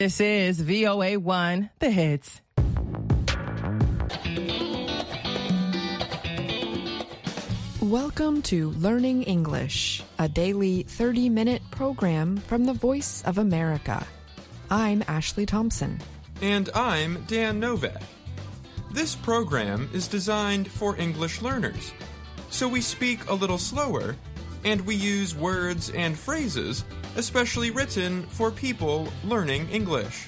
This is VOA1, The Hits. Welcome to Learning English, a daily 30-minute program from the Voice of America. I'm Ashley Thompson. And I'm Dan Novak. This program is designed for English learners, so we speak a little slower, and we use words and phrases especially written for people learning English.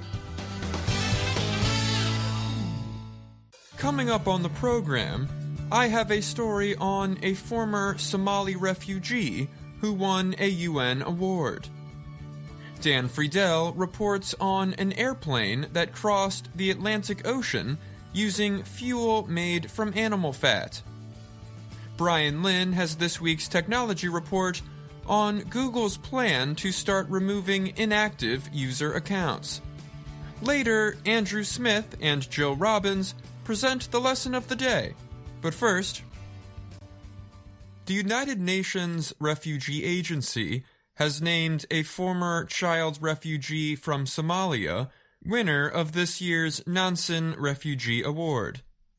Coming up on the program, I have a story on a former Somali refugee who won a UN award. Dan Friedel reports on an airplane that crossed the Atlantic Ocean using fuel made from animal fat. Brian Lynn has this week's technology report on Google's plan to start removing inactive user accounts. Later, Andrew Smith and Joe Robbins present the lesson of the day. But first, the United Nations Refugee Agency has named a former child refugee from Somalia winner of this year's Nansen Refugee Award.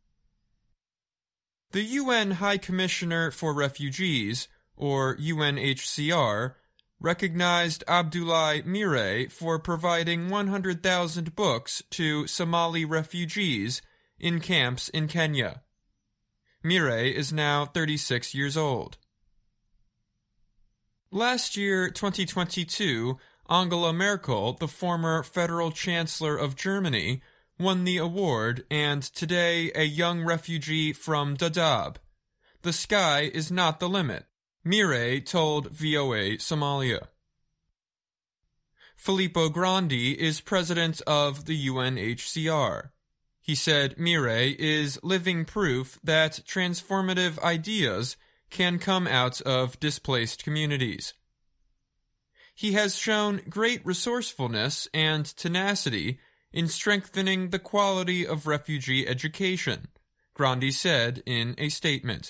The UN High Commissioner for Refugees, or UNHCR, recognized Abdullah Mire for providing 100,000 books to Somali refugees in camps in Kenya. Mire is now 36 years old. Last year, 2022, Angela Merkel, the former federal chancellor of Germany, won the award, and today a young refugee from Dadaab. The sky is not the limit, Mire told VOA Somalia. Filippo Grandi is president of the UNHCR. He said Mire is living proof that transformative ideas can come out of displaced communities. He has shown great resourcefulness and tenacity in strengthening the quality of refugee education, Grandi said in a statement.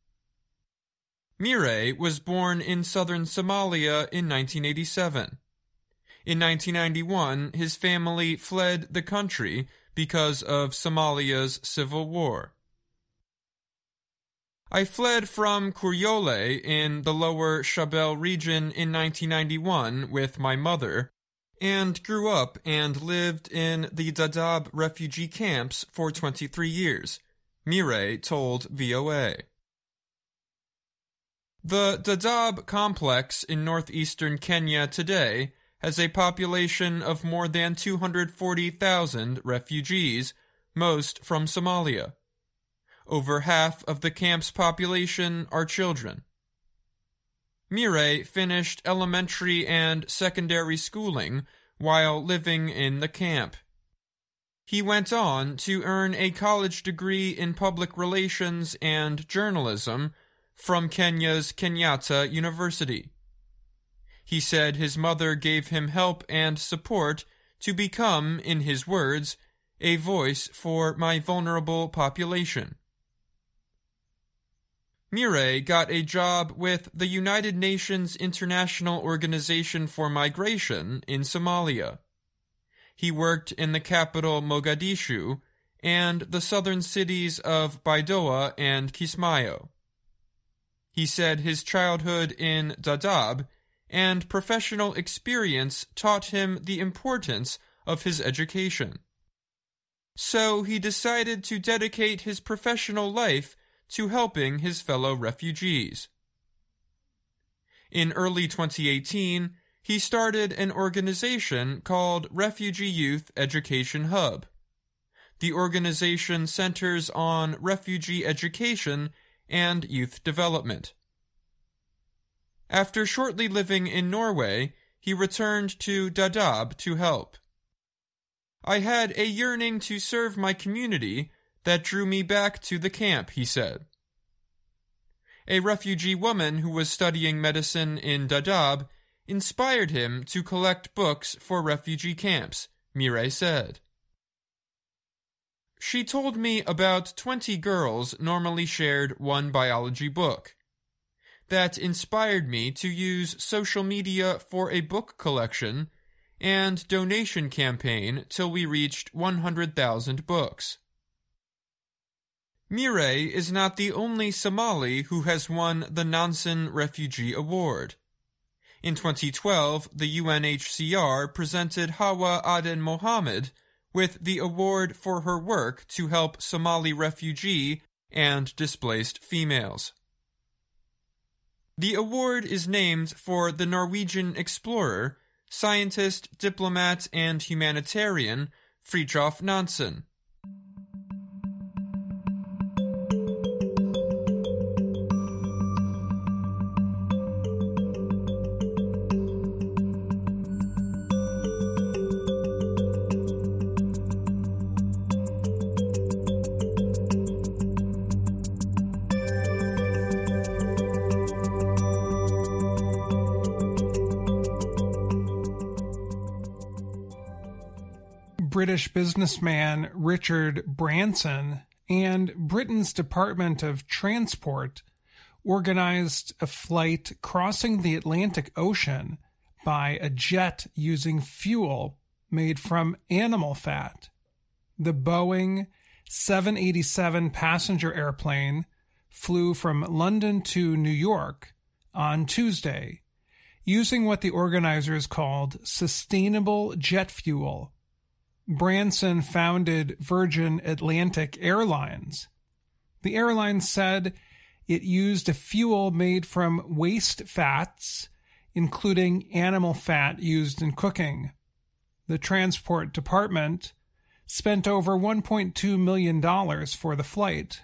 Mire was born in southern Somalia in 1987. In 1991, his family fled the country because of Somalia's civil war. I fled from Kuryole in the lower Shabelle region in 1991 with my mother, and grew up and lived in the Dadaab refugee camps for 23 years, Mire told VOA. The Dadaab complex in northeastern Kenya today has a population of more than 240,000 refugees, most from Somalia. Over half of the camp's population are children. Mire finished elementary and secondary schooling while living in the camp. He went on to earn a college degree in public relations and journalism from Kenya's Kenyatta University. He said his mother gave him help and support to become, in his words, a voice for my vulnerable population. Mire got a job with the United Nations International Organization for Migration in Somalia. He worked in the capital Mogadishu and the southern cities of Baidoa and Kismayo. He said his childhood in Dadaab and professional experience taught him the importance of his education. So he decided to dedicate his professional life to helping his fellow refugees. In early 2018, he started an organization called Refugee Youth Education Hub. The organization centers on refugee education and youth development. After shortly living in Norway, he returned to Dadaab to help. I had a yearning to serve my community that drew me back to the camp, he said. A refugee woman who was studying medicine in Dadaab inspired him to collect books for refugee camps, Mire said. She told me about 20 girls normally shared one biology book. That inspired me to use social media for a book collection and donation campaign till we reached 100,000 books. Mirey is not the only Somali who has won the Nansen Refugee Award. In 2012, the UNHCR presented Hawa Aden Mohammed with the award for her work to help Somali refugee and displaced females. The award is named for the Norwegian explorer, scientist, diplomat, and humanitarian Fridtjof Nansen. British businessman Richard Branson and Britain's Department of Transport organized a flight crossing the Atlantic Ocean by a jet using fuel made from animal fat. The Boeing 787 passenger airplane flew from London to New York on Tuesday, using what the organizers called sustainable jet fuel. Branson founded Virgin Atlantic Airlines. The airline said it used a fuel made from waste fats, including animal fat used in cooking. The Transport Department spent over $1.2 million for the flight.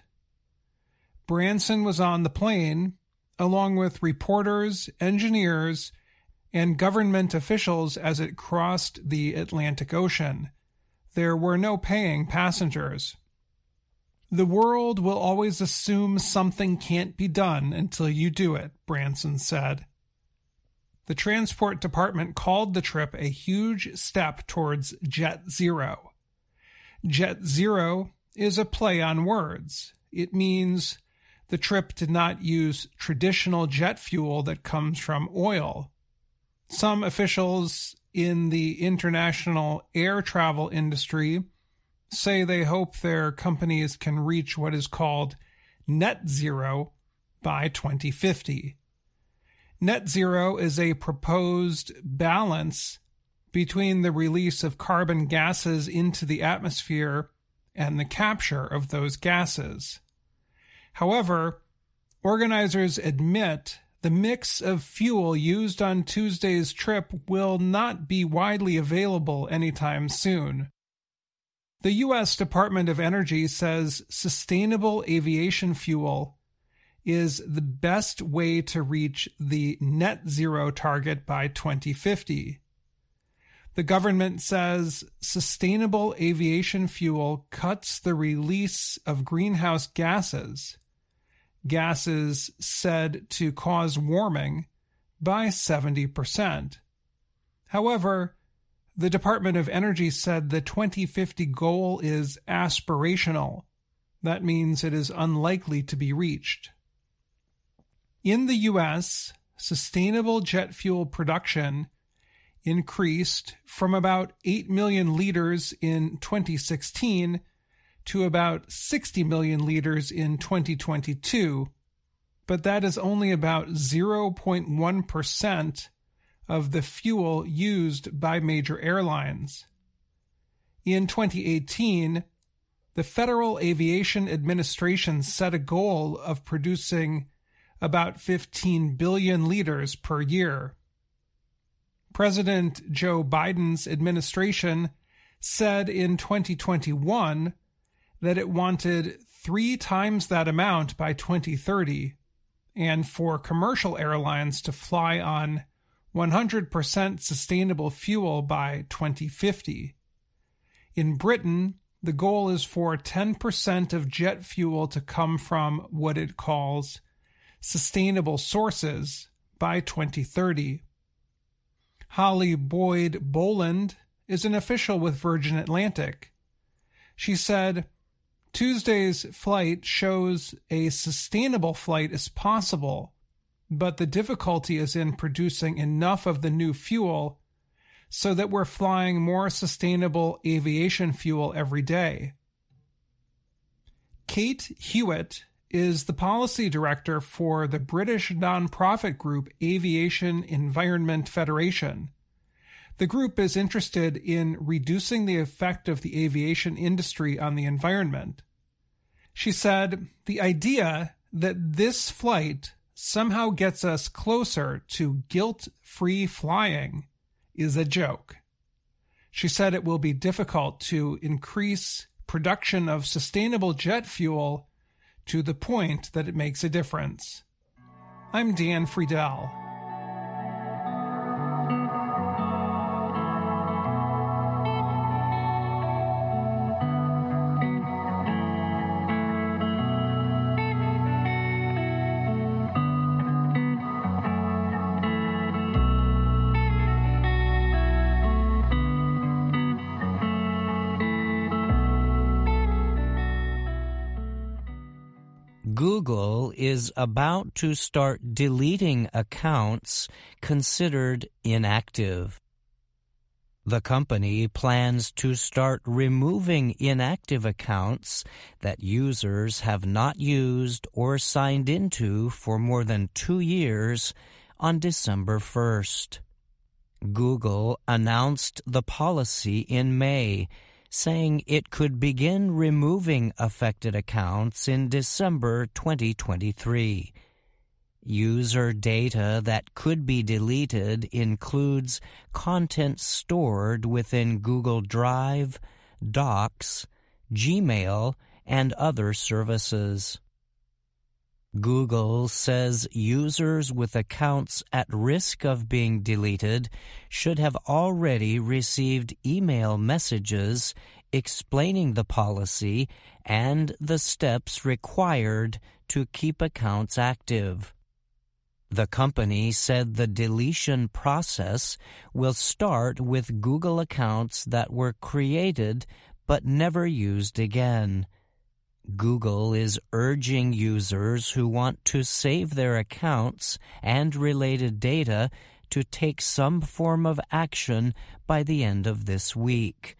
Branson was on the plane, along with reporters, engineers, and government officials as it crossed the Atlantic Ocean. There were no paying passengers. The world will always assume something can't be done until you do it, Branson said. The Transport Department called the trip a huge step towards Jet Zero. Jet Zero is a play on words. It means the trip did not use traditional jet fuel that comes from oil. Some officials in the international air travel industry say they hope their companies can reach what is called net zero by 2050. Net zero is a proposed balance between the release of carbon gases into the atmosphere and the capture of those gases. However, organizers admit the mix of fuel used on Tuesday's trip will not be widely available anytime soon. The U.S. Department of Energy says sustainable aviation fuel is the best way to reach the net zero target by 2050. The government says sustainable aviation fuel cuts the release of greenhouse gases said to cause warming, by 70%. However, the Department of Energy said the 2050 goal is aspirational. That means it is unlikely to be reached. In the U.S., sustainable jet fuel production increased from about 8 million liters in 2016 to about 60 million liters in 2022, but that is only about 0.1% of the fuel used by major airlines. In 2018, the Federal Aviation Administration set a goal of producing about 15 billion liters per year. President Joe Biden's administration said in 2021 that it wanted 3 times that amount by 2030, and for commercial airlines to fly on 100% sustainable fuel by 2050. In Britain, the goal is for 10% of jet fuel to come from what it calls sustainable sources by 2030. Holly Boyd Boland is an official with Virgin Atlantic. She said, Tuesday's flight shows a sustainable flight is possible, but the difficulty is in producing enough of the new fuel so that we're flying more sustainable aviation fuel every day. Kate Hewitt is the policy director for the British nonprofit group Aviation Environment Federation. The group is interested in reducing the effect of the aviation industry on the environment. She said, "The idea that this flight somehow gets us closer to guilt-free flying is a joke." She said it will be difficult to increase production of sustainable jet fuel to the point that it makes a difference. I'm Dan Friedel. Google is about to start deleting accounts considered inactive. The company plans to start removing inactive accounts that users have not used or signed into for more than 2 years on December 1st. Google announced the policy in May, saying it could begin removing affected accounts in December 2023. User data that could be deleted includes content stored within Google Drive, Docs, Gmail, and other services. Google says users with accounts at risk of being deleted should have already received email messages explaining the policy and the steps required to keep accounts active. The company said the deletion process will start with Google accounts that were created but never used again. Google is urging users who want to save their accounts and related data to take some form of action by the end of this week.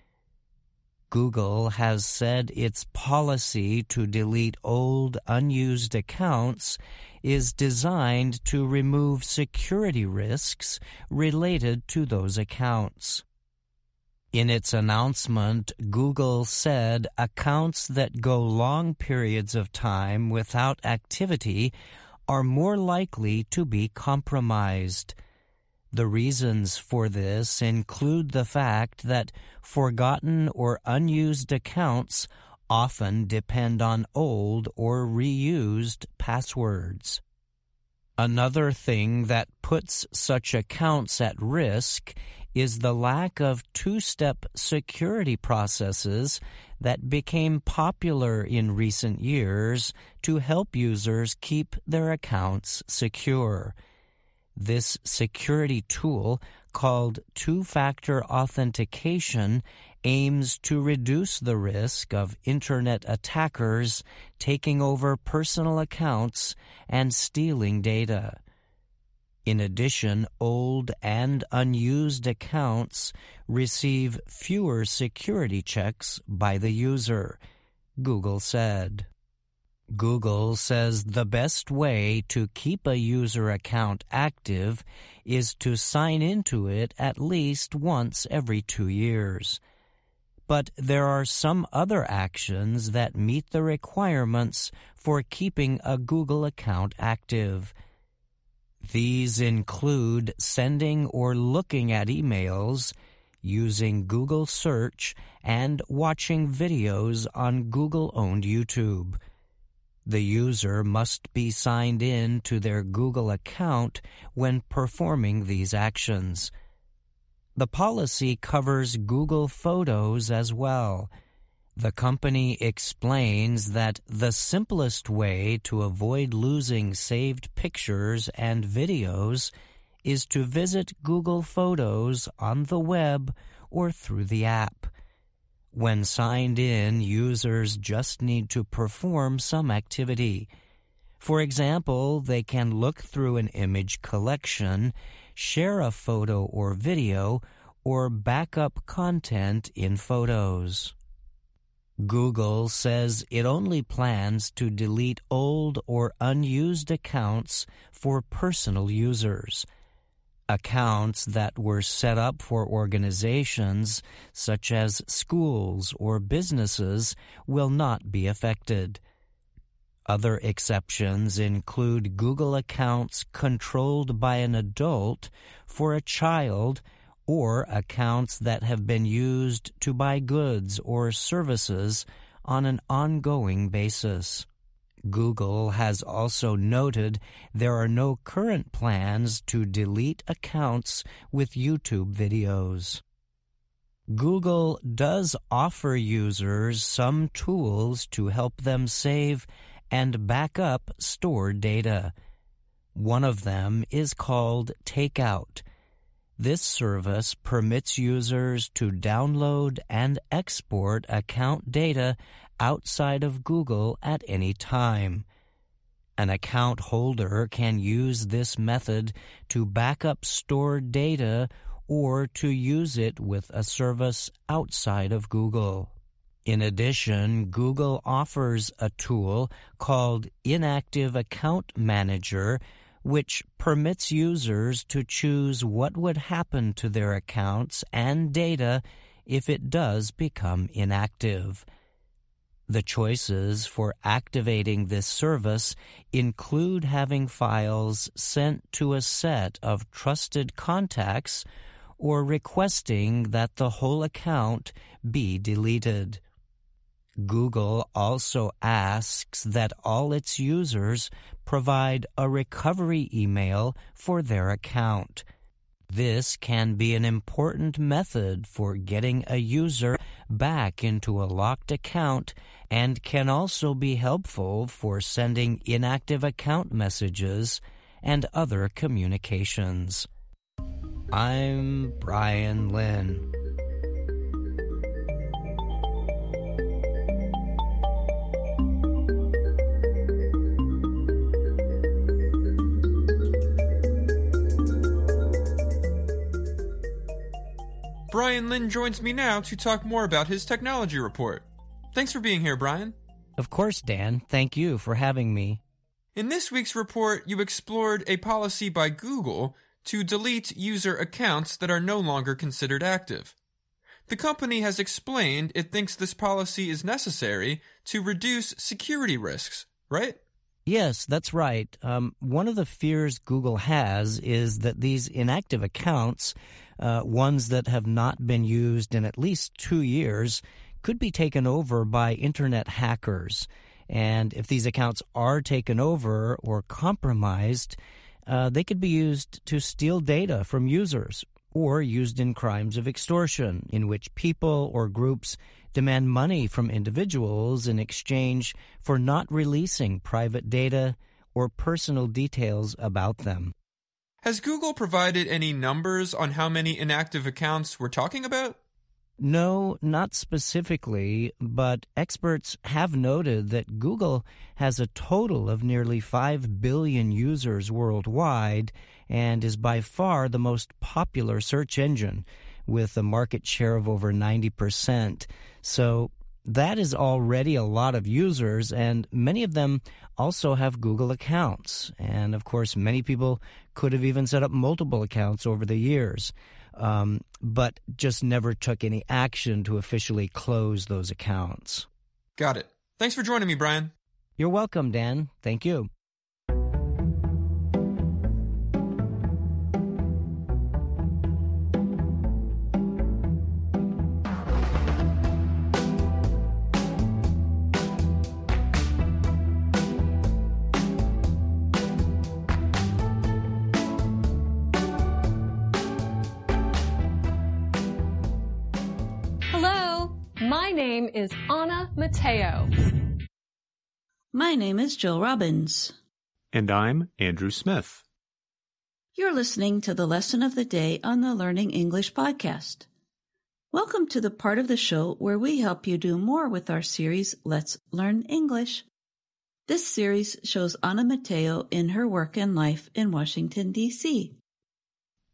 Google has said its policy to delete old, unused accounts is designed to remove security risks related to those accounts. In its announcement, Google said accounts that go long periods of time without activity are more likely to be compromised. The reasons for this include the fact that forgotten or unused accounts often depend on old or reused passwords. Another thing that puts such accounts at risk is the lack of two-step security processes that became popular in recent years to help users keep their accounts secure. This security tool, called two-factor authentication, aims to reduce the risk of Internet attackers taking over personal accounts and stealing data. In addition, old and unused accounts receive fewer security checks by the user, Google said. Google says the best way to keep a user account active is to sign into it at least once every 2 years. But there are some other actions that meet the requirements for keeping a Google account active. These include sending or looking at emails, using Google Search, and watching videos on Google-owned YouTube. The user must be signed in to their Google account when performing these actions. The policy covers Google Photos as well. The company explains that the simplest way to avoid losing saved pictures and videos is to visit Google Photos on the web or through the app. When signed in, users just need to perform some activity. For example, they can look through an image collection, share a photo or video, or back up content in photos. Google says it only plans to delete old or unused accounts for personal users. Accounts that were set up for organizations such as schools or businesses will not be affected. Other exceptions include Google accounts controlled by an adult for a child or accounts that have been used to buy goods or services on an ongoing basis. Google has also noted there are no current plans to delete accounts with YouTube videos. Google does offer users some tools to help them save and back up stored data. One of them is called Takeout. This service permits users to download and export account data outside of Google at any time. An account holder can use this method to back up stored data or to use it with a service outside of Google. In addition, Google offers a tool called Inactive Account Manager, which permits users to choose what would happen to their accounts and data if it does become inactive. The choices for activating this service include having files sent to a set of trusted contacts or requesting that the whole account be deleted. Google also asks that all its users provide a recovery email for their account. This can be an important method for getting a user back into a locked account and can also be helpful for sending inactive account messages and other communications. I'm Brian Lynn. Brian Lynn joins me now to talk more about his technology report. Thanks for being here, Brian. Of course, Dan. Thank you for having me. In this week's report, you explored a policy by Google to delete user accounts that are no longer considered active. The company has explained it thinks this policy is necessary to reduce security risks, right? Yes, that's right. One of the fears Google has is that these inactive accounts, ones that have not been used in at least 2 years, could be taken over by internet hackers. And if these accounts are taken over or compromised, they could be used to steal data from users or used in crimes of extortion, in which people or groups demand money from individuals in exchange for not releasing private data or personal details about them. Has Google provided any numbers on how many inactive accounts we're talking about? No, not specifically, but experts have noted that Google has a total of nearly 5 billion users worldwide and is by far the most popular search engine, with a market share of over 90%. So that is already a lot of users, and many of them also have Google accounts. And of course, many people could have even set up multiple accounts over the years, but just never took any action to officially close those accounts. Got it. Thanks for joining me, Brian. You're welcome, Dan. Thank you. My name is Anna Mateo. My name is Jill Robbins. And I'm Andrew Smith. You're listening to the Lesson of the Day on the Learning English podcast. Welcome to the part of the show where we help you do more with our series, Let's Learn English. This series shows Anna Mateo in her work and life in Washington, D.C.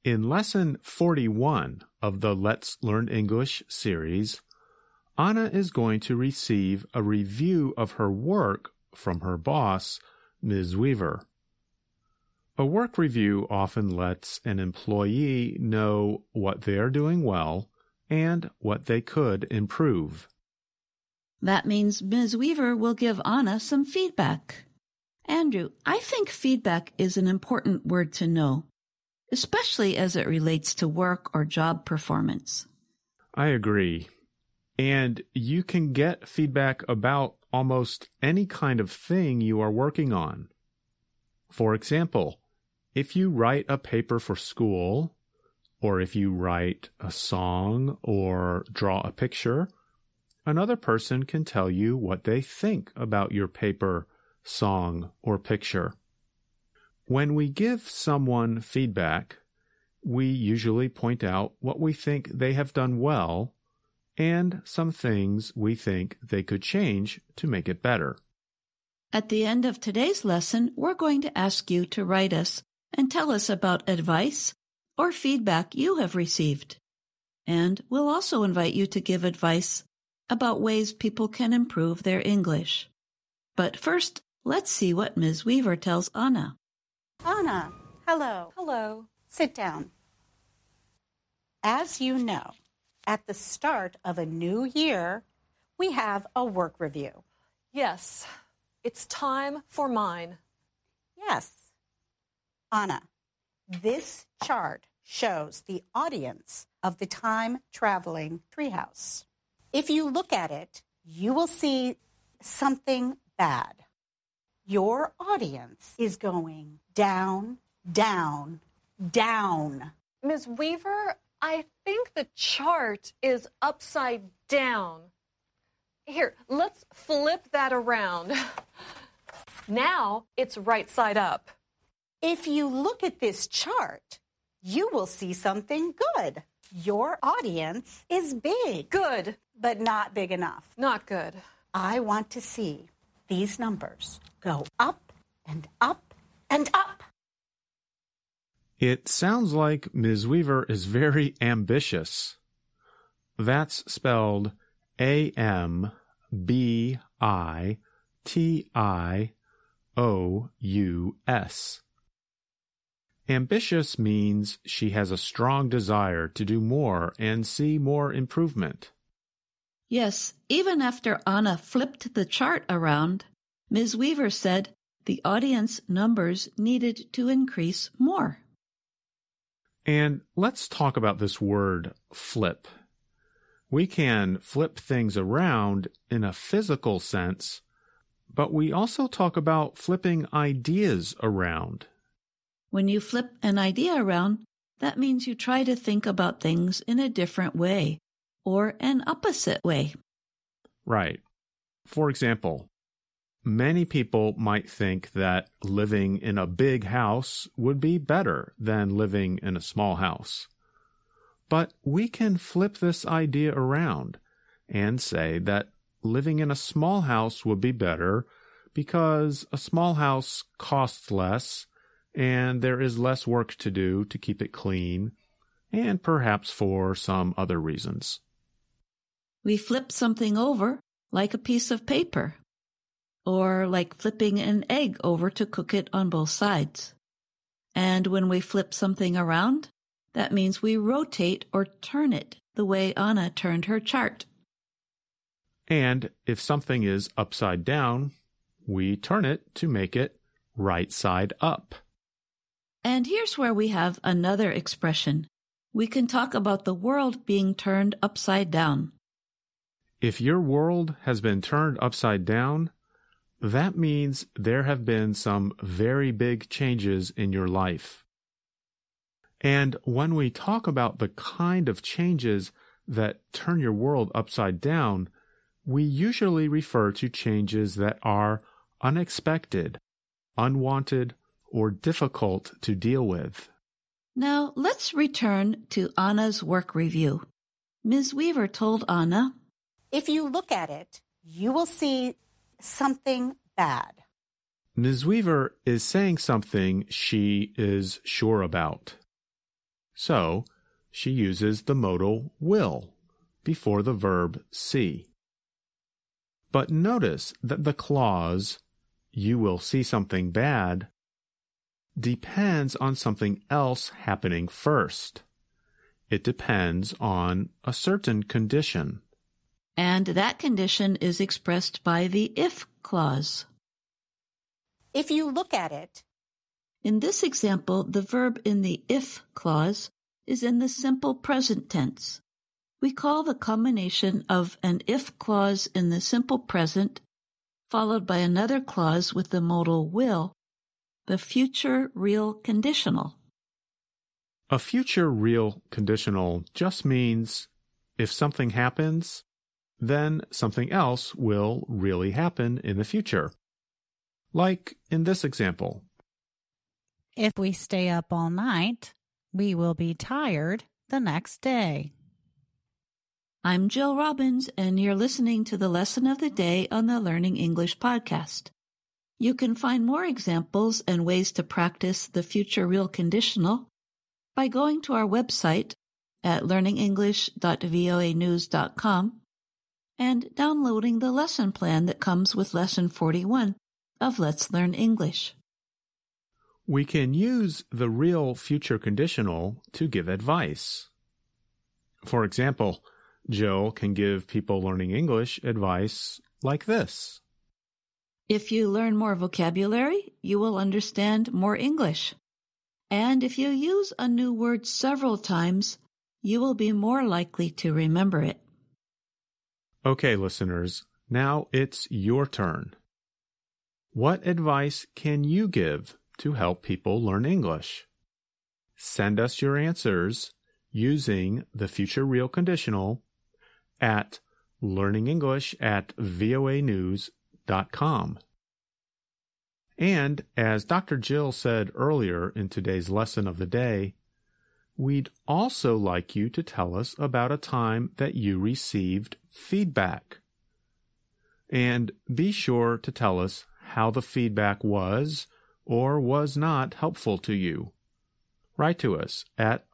In Lesson 41 of the Let's Learn English series, Anna is going to receive a review of her work from her boss, Ms. Weaver. A work review often lets an employee know what they're doing well and what they could improve. That means Ms. Weaver will give Anna some feedback. Andrew, I think feedback is an important word to know, especially as it relates to work or job performance. I agree. And you can get feedback about almost any kind of thing you are working on. For example, if you write a paper for school, or if you write a song or draw a picture, another person can tell you what they think about your paper, song, or picture. When we give someone feedback, we usually point out what we think they have done well and some things we think they could change to make it better. At the end of today's lesson, we're going to ask you to write us and tell us about advice or feedback you have received. And we'll also invite you to give advice about ways people can improve their English. But first, let's see what Ms. Weaver tells Anna. Anna, hello. Hello. Sit down. As you know, at the start of a new year, we have a work review. Yes, it's time for mine. Yes. Anna, this chart shows the audience of the time-traveling treehouse. If you look at it, you will see something bad. Your audience is going down, down, down. Ms. Weaver, I think the chart is upside down. Here, let's flip that around. Now it's right side up. If you look at this chart, you will see something good. Your audience is big. Good. But not big enough. Not good. I want to see these numbers go up and up and up. It sounds like Ms. Weaver is very ambitious. That's spelled A-M-B-I-T-I-O-U-S. Ambitious means she has a strong desire to do more and see more improvement. Yes, even after Anna flipped the chart around, Ms. Weaver said the audience numbers needed to increase more. And let's talk about this word, flip. We can flip things around in a physical sense, but we also talk about flipping ideas around. When you flip an idea around, that means you try to think about things in a different way or an opposite way. Right. For example, many people might think that living in a big house would be better than living in a small house. But we can flip this idea around and say that living in a small house would be better because a small house costs less and there is less work to do to keep it clean, and perhaps for some other reasons. We flip something over like a piece of paper, or like flipping an egg over to cook it on both sides. And when we flip something around, that means we rotate or turn it the way Anna turned her chart. And if something is upside down, we turn it to make it right side up. And here's where we have another expression. We can talk about the world being turned upside down. If your world has been turned upside down, that means there have been some very big changes in your life. And when we talk about the kind of changes that turn your world upside down, we usually refer to changes that are unexpected, unwanted, or difficult to deal with. Now let's return to Anna's work review. Ms. Weaver told Anna, If you look at it, you will see something bad. Ms. Weaver is saying something she is sure about. So, she uses the modal will before the verb see. But notice that the clause, you will see something bad, depends on something else happening first. It depends on a certain condition. And that condition is expressed by the if clause. If you look at it, in this example, the verb in the if clause is in the simple present tense. We call the combination of an if clause in the simple present, followed by another clause with the modal will, the future real conditional. A future real conditional just means if something happens, then something else will really happen in the future. Like in this example. If we stay up all night, we will be tired the next day. I'm Jill Robbins, and you're listening to the Lesson of the Day on the Learning English podcast. You can find more examples and ways to practice the future real conditional by going to our website at learningenglish.voanews.com and downloading the lesson plan that comes with Lesson 41 of Let's Learn English. We can use the real future conditional to give advice. For example, Jill can give people learning English advice like this. If you learn more vocabulary, you will understand more English. And if you use a new word several times, you will be more likely to remember it. Okay, listeners, now it's your turn. What advice can you give to help people learn English? Send us your answers using the future real conditional at learningenglish@voanews.com. And as Dr. Jill said earlier in today's lesson of the day, we'd also like you to tell us about a time that you received feedback. And be sure to tell us how the feedback was or was not helpful to you. Write to us at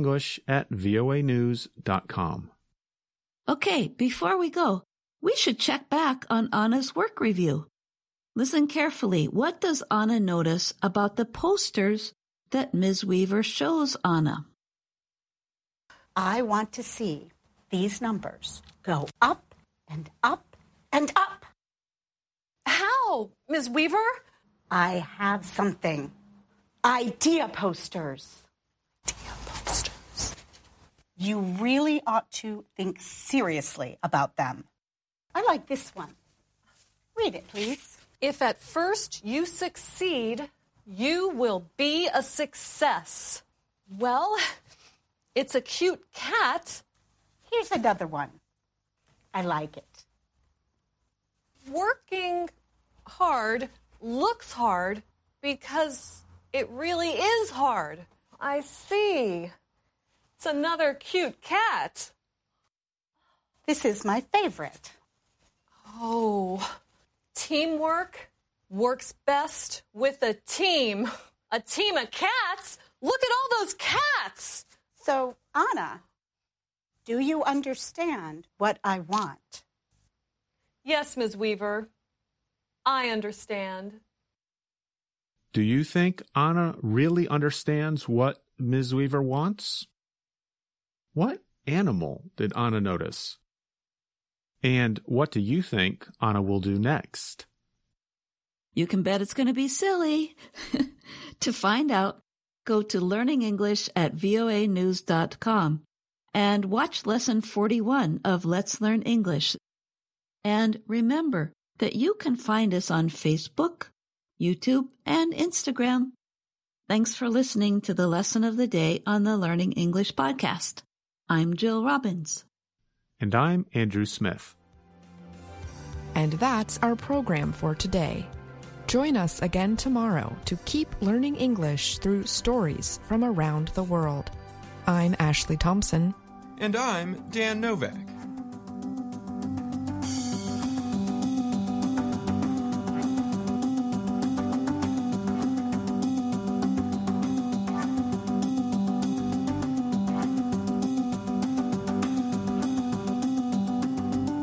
learningenglish@voanews.com. Okay, before we go, we should check back on Anna's work review. Listen carefully. What does Anna notice about the posters that Ms. Weaver shows Anna? I want to see these numbers go up and up and up. How, Ms. Weaver? I have something. Idea posters. Idea posters. You really ought to think seriously about them. I like this one. Read it, please. If at first you succeed, you will be a success. Well, it's a cute cat. Here's another one. I like it. Working hard looks hard because it really is hard. I see. It's another cute cat. This is my favorite. Oh, teamwork works best with a team. A team of cats? Look at all those cats! So, Anna, do you understand what I want? Yes, Ms. Weaver. I understand. Do you think Anna really understands what Ms. Weaver wants? What animal did Anna notice? And what do you think Anna will do next? You can bet it's going to be silly. To find out, go to learningenglish@voanews.com and watch Lesson 41 of Let's Learn English. And remember that you can find us on Facebook, YouTube, and Instagram. Thanks for listening to the Lesson of the Day on the Learning English podcast. I'm Jill Robbins. And I'm Andrew Smith. And that's our program for today. Join us again tomorrow to keep learning English through stories from around the world. I'm Ashley Thompson. And I'm Dan Novak.